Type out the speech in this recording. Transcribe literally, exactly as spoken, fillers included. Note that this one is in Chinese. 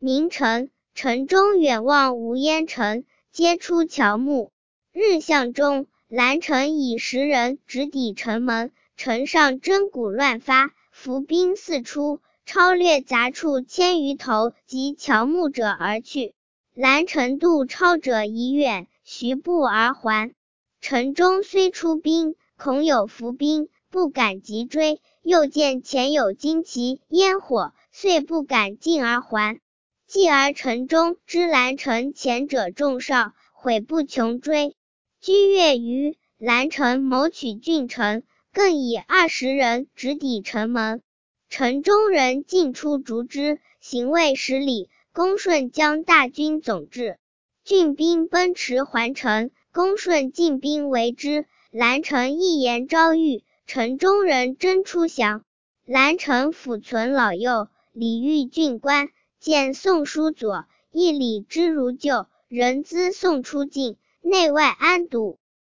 名城。城中远望无烟尘，皆出乔木。日向中，蓝城以十人直抵城门，城上征鼓乱发，伏兵四出，超掠杂处千余头及乔木者而去。蓝城渡超者已远，徐步而还。城中虽出兵，恐有伏兵，不敢急追，又见前有旌旗烟火，遂不敢进而还。继而城中知蓝城前者众少，悔不穷追。居月余，蓝城谋取郡城，更以二十人直抵城门。城中人尽出逐之，行未十里，公顺将大军总至，郡兵奔驰还城，公顺进兵围之，蓝城一言招谕，城中人争出降。蓝城抚存老幼，礼遇郡官，见宋书左，一礼之如旧，人资送出境，内外安堵。